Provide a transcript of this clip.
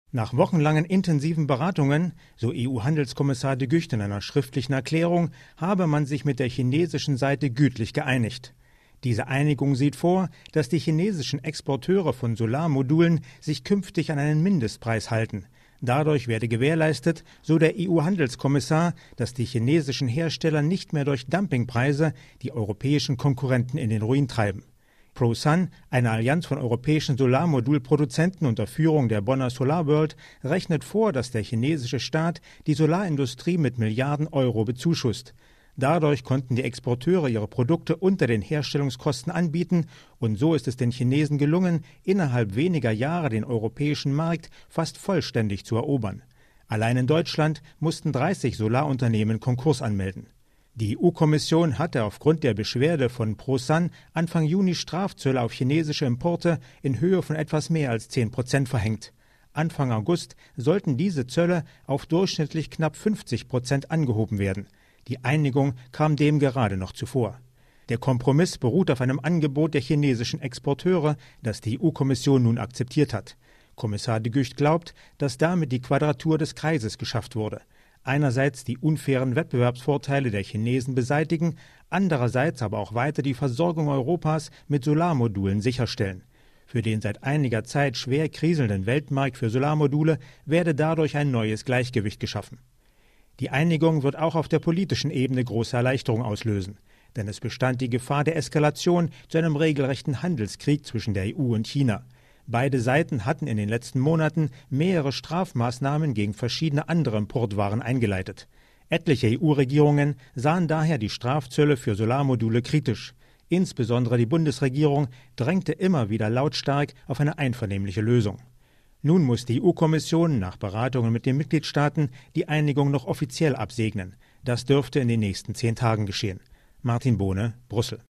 Nach wochenlangen intensiven Beratungen, so EU-Handelskommissar De Gucht in einer schriftlichen Erklärung, habe man sich mit der chinesischen Seite gütlich geeinigt. Diese Einigung sieht vor, dass die chinesischen Exporteure von Solarmodulen sich künftig an einen Mindestpreis halten. Dadurch werde gewährleistet, so der EU-Handelskommissar, dass die chinesischen Hersteller nicht mehr durch Dumpingpreise die europäischen Konkurrenten in den Ruin treiben. ProSun, eine Allianz von europäischen Solarmodulproduzenten unter Führung der Bonner SolarWorld, rechnet vor, dass der chinesische Staat die Solarindustrie mit Milliarden Euro bezuschusst. Dadurch konnten die Exporteure ihre Produkte unter den Herstellungskosten anbieten und so ist es den Chinesen gelungen, innerhalb weniger Jahre den europäischen Markt fast vollständig zu erobern. Allein in Deutschland mussten 30 Solarunternehmen Konkurs anmelden. Die EU-Kommission hatte aufgrund der Beschwerde von ProSun Anfang Juni Strafzölle auf chinesische Importe in Höhe von etwas mehr als 10% verhängt. Anfang August sollten diese Zölle auf durchschnittlich knapp 50% angehoben werden. Die Einigung kam dem gerade noch zuvor. Der Kompromiss beruht auf einem Angebot der chinesischen Exporteure, das die EU-Kommission nun akzeptiert hat. Kommissar De Gucht glaubt, dass damit die Quadratur des Kreises geschafft wurde. Einerseits die unfairen Wettbewerbsvorteile der Chinesen beseitigen, andererseits aber auch weiter die Versorgung Europas mit Solarmodulen sicherstellen. Für den seit einiger Zeit schwer kriselnden Weltmarkt für Solarmodule werde dadurch ein neues Gleichgewicht geschaffen. Die Einigung wird auch auf der politischen Ebene große Erleichterung auslösen, denn es bestand die Gefahr der Eskalation zu einem regelrechten Handelskrieg zwischen der EU und China. Beide Seiten hatten in den letzten Monaten mehrere Strafmaßnahmen gegen verschiedene andere Importwaren eingeleitet. Etliche EU-Regierungen sahen daher die Strafzölle für Solarmodule kritisch. Insbesondere die Bundesregierung drängte immer wieder lautstark auf eine einvernehmliche Lösung. Nun muss die EU-Kommission nach Beratungen mit den Mitgliedstaaten die Einigung noch offiziell absegnen. Das dürfte in den nächsten 10 Tagen geschehen. Martin Bohne, Brüssel.